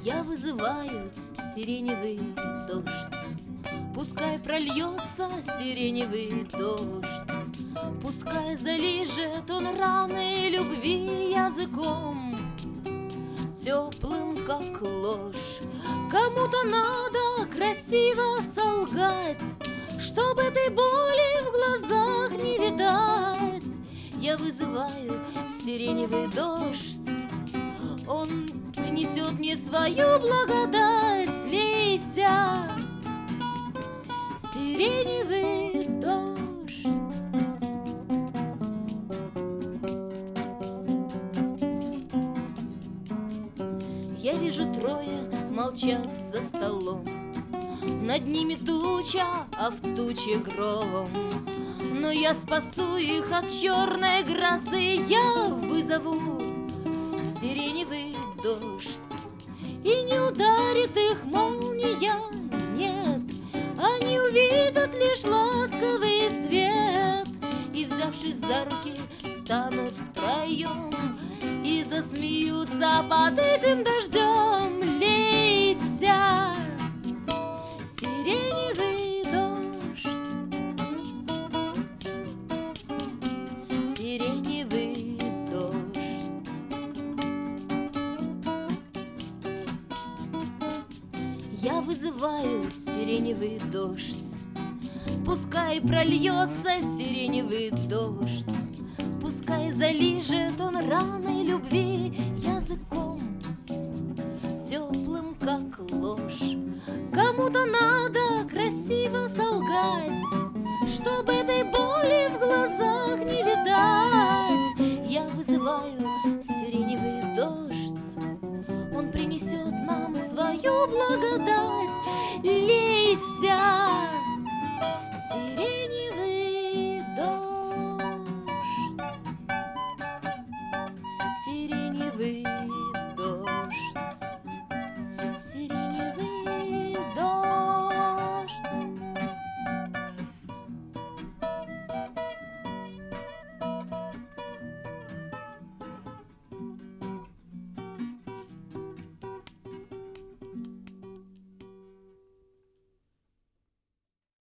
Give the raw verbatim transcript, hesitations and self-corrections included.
Я вызываю сиреневый дождь, пускай прольется сиреневый дождь, пускай залижет он раны любви языком, теплым, как ложь. Кому-то надо красиво солгать, чтобы этой боли в глазах не видать. Я вызываю сиреневый дождь, он принесет мне свою благодать. Лейся, сиреневый дождь. Я вижу, трое молчат за столом, над ними туча, а в туче гром. Но я спасу их от черной грозы, я вызову сиреневый дождь. И не ударит их молния, нет, они увидят лишь ласковый свет. И, взявшись за руки, станут втроем и засмеются под этим дождем. Лейся, сиреневый дождь, сиреневый дождь. Я вызываю сиреневый дождь, пускай прольется сиреневый дождь, пускай залижет он раны любви языком, теплым, как ложь. Кому-то надо красиво солгать, чтобы этой боли в глазах не видать. Я вызываю сиреневый дождь, он принесет нам свою благодать. Лейся, сиреневый дождь, сиреневый